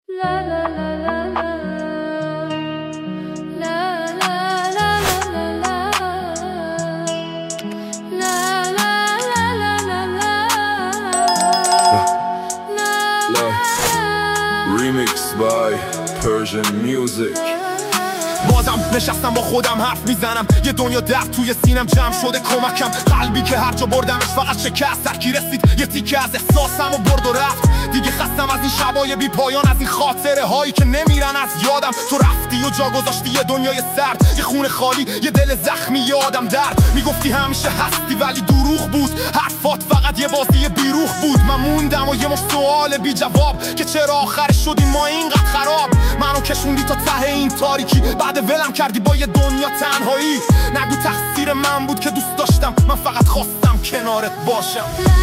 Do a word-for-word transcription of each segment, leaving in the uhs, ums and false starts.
Remix by Persian Music. بازم نشستم با خودم حرف میزنم، یه دنیا درد توی سینم جمع شده کمکم. قلبی که هر جا بردمش فقط شکست، سرکی رسید یه تیکه از احساسم و برد و رفت. دیگه خستم از این شبای بی پایان، از این خاطره هایی که نمیرن از یادم. تو رفتی و جا گذاشتی یه دنیای سرد، یه خونه خالی، یه دل زخمی، یه آدم درد. میگفتی همیشه هستی ولی دروغ بود، حرفات فقط یه بازی بیروح بود. من موندم و یه مش سوال بی جواب که چرا آخرش شدیم ما اینقدر خراب. منو کشوندی تا ته این تاریکی، بعد ولم کردی با یه دنیا تنهایی. نگو تقصیر من بود که دوست داشتم، من فقط خواستم کنارت باشم.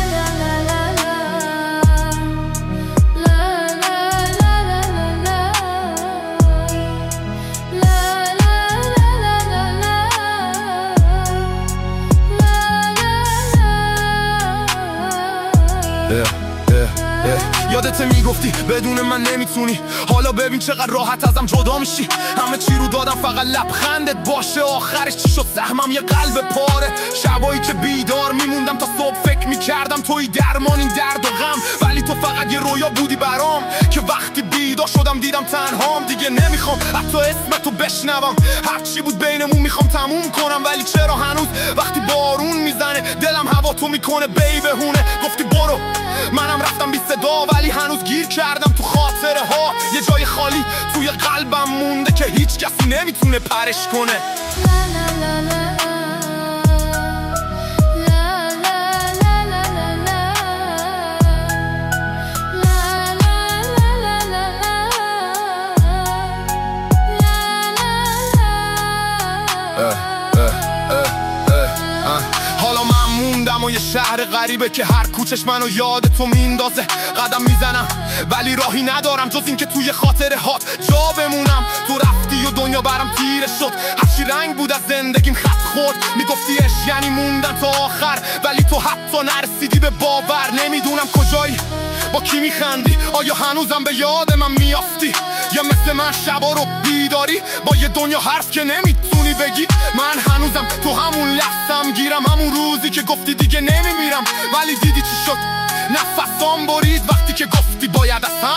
Yeah, yeah, yeah. یادت میگفتی بدون من نمیتونی، حالا ببین چقدر راحت ازم جدا میشی. همه چی رو دادم فقط لبخندت باشه، آخرش چی شد؟ سهمم یه قلب پاره. شبایی که بیدار میموندم تا صبح فکر میکردم توی درمان این درد و غم، ولی تو فقط یه رویا بودی برام که وقتی بیدار شدم دیدم تنهام. دیگه نمیخوام حتی اسمتو بشنوم، هرچی بود بینمون میخوام تموم کنم. ولی چرا هنوز وقتی بارون میزنه دلم هوا تو میکنه بی بهونه؟ گفتی برو منم رفتم بی صدا، ولی هنوز گیر کردم تو خاطره ها. یه جای خالی توی قلبم مونده که هیچ کسی نمیتونه پرش کنه. حالا من موندم و یه شهر غریبه که هر کوچش منو یاد تو میندازه. قدم میزنم ولی راهی ندارم جز این که توی خاطره هات جا بمونم. تو رفتی و دنیا برام تیره شد، هرچی رنگ بود از زندگیم خط خورد. میگفتی عشق یعنی موندن تا آخر، ولی تو حتی نرسیدی به باور. نمیدونم کجایی، با کی میخندی، آیا هنوزم به یاد من میافتی؟ یا مثل من شبا رو بیداری با یه دنیا حرف که نمیتونی بگی؟ من هنوزم تو همون لحظم گیرم، همون روزی که گفتی دیگه نمیمیرم. ولی دیدی چی شد؟ نفسام برید وقتی که گفتی باید از هم